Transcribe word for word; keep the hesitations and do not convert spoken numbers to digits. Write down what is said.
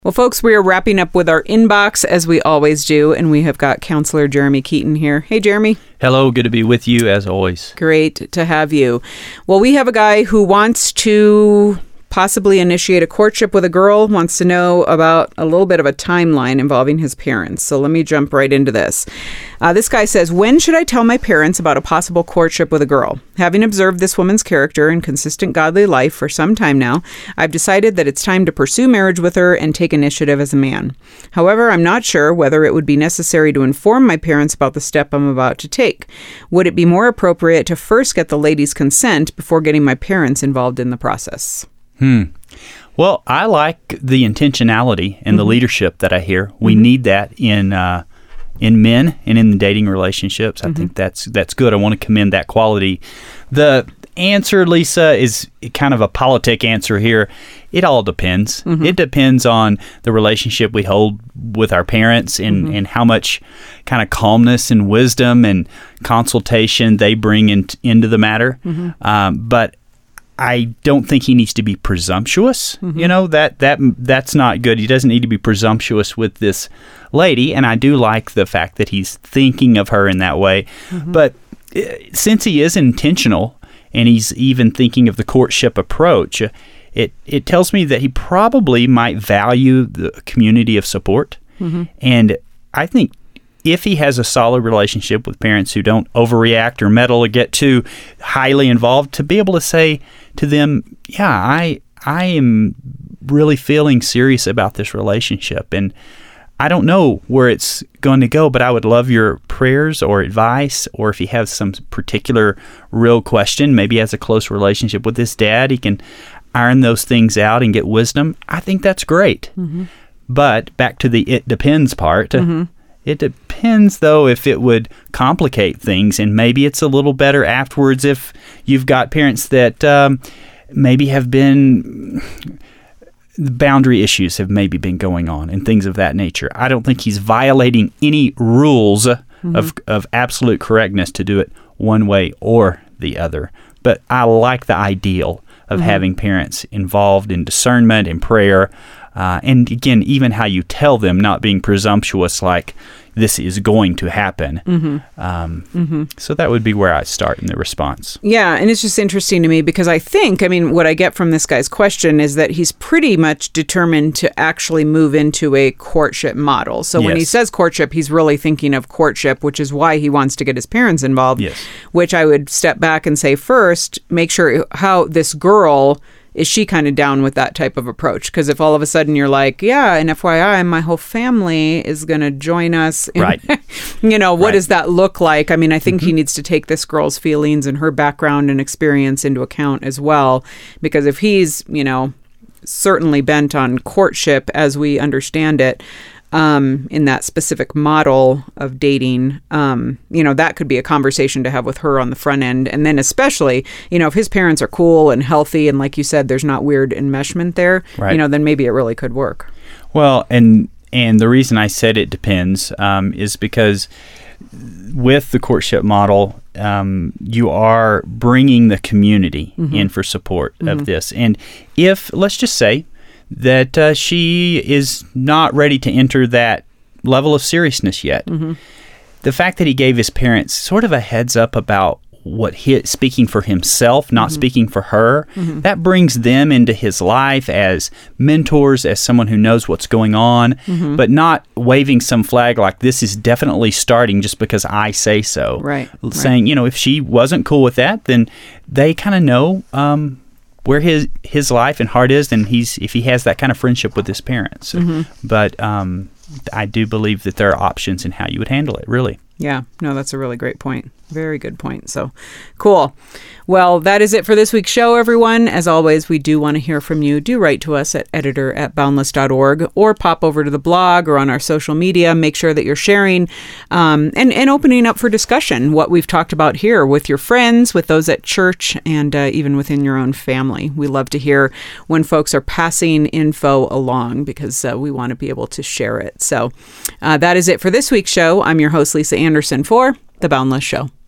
Well, folks, we are wrapping up with our inbox as we always do, and we have got Counselor Jeremy Keaton here. Hey, Jeremy. Hello, good to be with you as always. Great to have you. Well, we have a guy who wants to possibly initiate a courtship with a girl, wants to know about a little bit of a timeline involving his parents. So let me jump right into this. Uh, this guy says, when should I tell my parents about a possible courtship with a girl? Having observed this woman's character and consistent godly life for some time now, I've decided that it's time to pursue marriage with her and take initiative as a man. However, I'm not sure whether it would be necessary to inform my parents about the step I'm about to take. Would it be more appropriate to first get the lady's consent before getting my parents involved in the process? Hmm. Well, I like the intentionality and mm-hmm. the leadership that I hear. We mm-hmm. need that in uh, in men and in the dating relationships. I mm-hmm. think that's that's good. I want to commend that quality. The answer, Lisa, is kind of a politic answer here. It all depends. Mm-hmm. It depends on the relationship we hold with our parents and, mm-hmm. and how much kind of calmness and wisdom and consultation they bring in, into the matter. Mm-hmm. Um, but I don't think he needs to be presumptuous. Mm-hmm. You know, that that that's not good. He doesn't need to be presumptuous with this lady. And I do like the fact that he's thinking of her in that way. Mm-hmm. But uh, since he is intentional and he's even thinking of the courtship approach, it, it tells me that he probably might value the community of support. Mm-hmm. And I think if he has a solid relationship with parents who don't overreact or meddle or get too highly involved, to be able to say to them, yeah, I I am really feeling serious about this relationship. And I don't know where it's going to go, but I would love your prayers or advice, or if he has some particular real question, maybe he has a close relationship with his dad, he can iron those things out and get wisdom. I think that's great. Mm-hmm. But back to the it depends part. Mm-hmm. It depends, though, if it would complicate things, and maybe it's a little better afterwards if you've got parents that um, maybe have been, boundary issues have maybe been going on and things of that nature. I don't think he's violating any rules mm-hmm. of, of absolute correctness to do it one way or the other. But I like the ideal of mm-hmm. having parents involved in discernment and prayer. Uh, and again, even how you tell them, not being presumptuous like this is going to happen. Mm-hmm. Um, mm-hmm. So that would be where I start in the response. Yeah, and it's just interesting to me because I think, I mean, what I get from this guy's question is that he's pretty much determined to actually move into a courtship model. So yes. when he says courtship, he's really thinking of courtship, which is why he wants to get his parents involved, yes. which I would step back and say first, make sure how this girl... is she kind of down with that type of approach? Because if all of a sudden you're like, yeah, and F Y I, my whole family is going to join us. In, right. you know, what right. does that look like? I mean, I think mm-hmm. he needs to take this girl's feelings and her background and experience into account as well. Because if he's, you know, certainly bent on courtship as we understand it, Um, in that specific model of dating, um, you know, that could be a conversation to have with her on the front end. And then especially, you know, if his parents are cool and healthy and like you said, there's not weird enmeshment there, right. you know, then maybe it really could work. Well, and and the reason I said it depends um, is because with the courtship model, um, you are bringing the community mm-hmm. in for support mm-hmm. of this. And if, let's just say, that uh, she is not ready to enter that level of seriousness yet. Mm-hmm. The fact that he gave his parents sort of a heads up about what he speaking for himself, not mm-hmm. speaking for her, mm-hmm. that brings them into his life as mentors, as someone who knows what's going on, mm-hmm. but not waving some flag like this is definitely starting just because I say so. Right. Saying, right. you know, if she wasn't cool with that, then they kind of know um, where his his life and heart is, and he's if he has that kind of friendship with his parents. Mm-hmm. But um, I do believe that there are options in how you would handle it, really. Yeah, no, that's a really great point. Very good point. So, cool. Well, that is it for this week's show, everyone. As always, we do want to hear from you. Do write to us at editor at boundless dot org or pop over to the blog or on our social media. Make sure that you're sharing um, and, and opening up for discussion what we've talked about here with your friends, with those at church, and uh, even within your own family. We love to hear when folks are passing info along because uh, we want to be able to share it. So uh, that is it for this week's show. I'm your host, Lisa Anderson, for The Boundless Show.